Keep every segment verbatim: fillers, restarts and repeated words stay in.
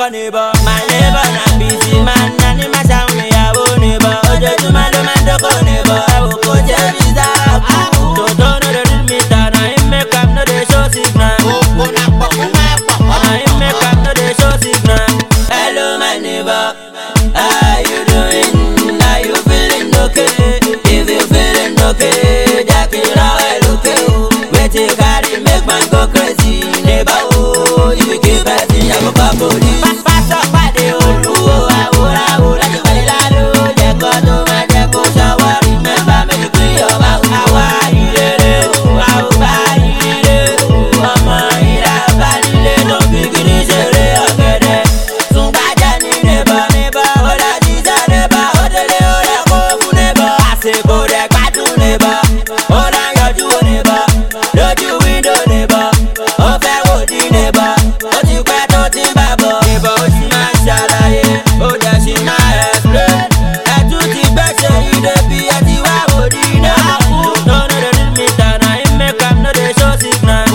call neighbor. My neighbor na busy man, and he must have me a own neighbor. Oje tu man, do man do call neighbor. I will go to visa. Don't know the real me, and I make up no dey show signal. I make up no dey show signal. Hello my neighbor, how you doing? Are you feeling okay? If you feeling okay, Jackie Roy okay. Wait till carry make man go crazy, neighbor. Oh, if you keep acting, I go call police. Pass up by the old oh, I would, I would like to buy the lado. They go to my deck, go shower. Remember me to clean your mouth. How are you? How are you? I'm a hero, but you don't think it is a real good. Soon by Johnny, neighbor, neighbor, all I need a neighbor, all the little go neighbor. I say go there, I do neighbor. All I got you neighbor, don't you window neighbor. Oh, fair would neighbor, what you got to think about neighbor? She my shalaye, oh, that she my explain. I do the best, you the be at the wow, neighbor. Don't know the real me, and I make up no dey show signal.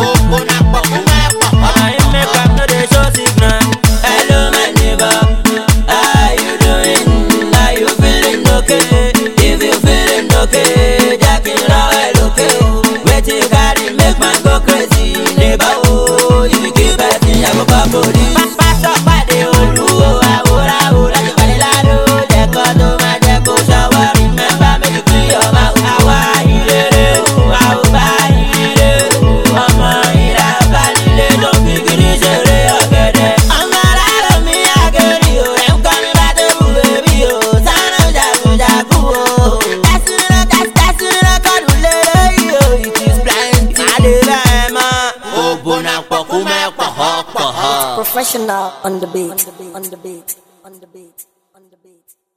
I make up no dey show signal. Hello my neighbor, how you doing? Are you feeling okay? If you feeling okay, Jackie Roy okay. Wait till carry make man go crazy, neighbor. Oh, if you keep acting, I go call police. Pass up by the old oh, I would, I would like to buy the lado. They go to my deck, go shower. Remember me to clean your mouth. How are you? How are you? I'm a hero, but you don't think it is a real good. I'm not out of me, I get you. I'm coming back to baby, oh. Son of Jagu, Jagu, oh. That's it, that's, that's it, I can't do it, it is blind. I live, I'm a oh, bonappa, kuma, paha, paha. Professional on the beat, on the beat, on the beat, on the beat.